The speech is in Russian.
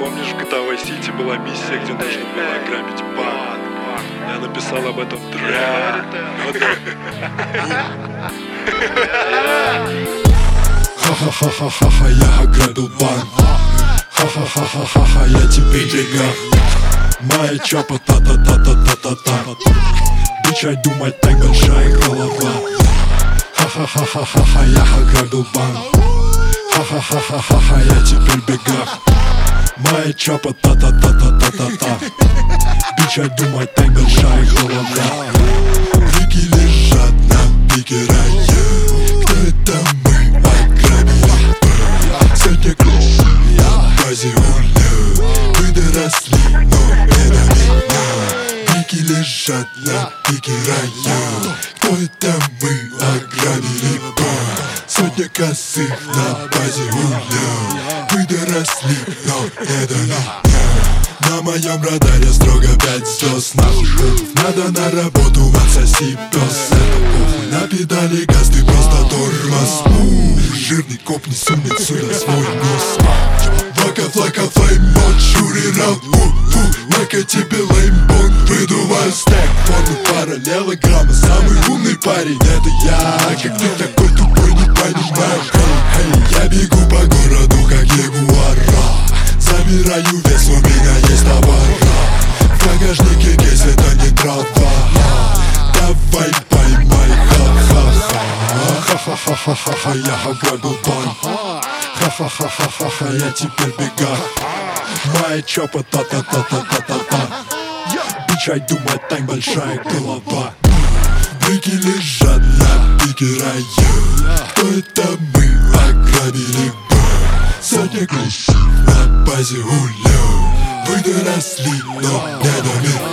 Помнишь, в GTA Vice City была миссия, где нужно было ограбить банк? Я написал об этом трек. Ха-ха-ха-ха-ха, я ограбил банк. Ха-ха-ха-ха-ха, я тебе деньгах. Моя чапа та-та-та-та-та-та-та. Bitch, I do my thing, большая голова. Ха-ха-ха-ха-ха, я ограбил банк. Ха-ха-ха-ха-ха, я теперь в бегах. Моя чапа та-та-та-та-та-та-та. Bitch, I do my thing, большая голова. Крики лежат на пике рая. Кто это мы ограбили? Сегодня клуб, я в базе гуляю. Вы доросли, но это меня. Крики лежат на пике рая. Кто это мы ограбили? Сотня косых на базе гуляю. Вы доросли, но это меня. На моем радаре строго 5 звезд. Нахуй надо на работу, отсоси пес. Это похуй, на педали газ, ты просто тормоз. Жирный коп, не сунь отсюда свой нос. Вака-флака, флеймбот, шури раут. Лайка тебе леймбот, выдуваю стек. Форму параллелограмма, самый умный парень. Это я, как ты такой тупой, не понимаешь. Эй, я бегу по городу, как ягуар. Забираю вес, у меня есть товар. В багажнике кейс, это не трава. Давай поймай, ха-ха-ха. Ха-ха-ха-ха-ха, я ограбил банк. Ха-ха-ха-ха-ха, я теперь в бегах. Моя чопа та-та-та-та-та-та-та. Bitch, I do my thing, большая голова. Брики лежат на пике рая. Кто это мы ограбили банк? Сотня клещей на базе гуляю. Вы доросли, но не до меня.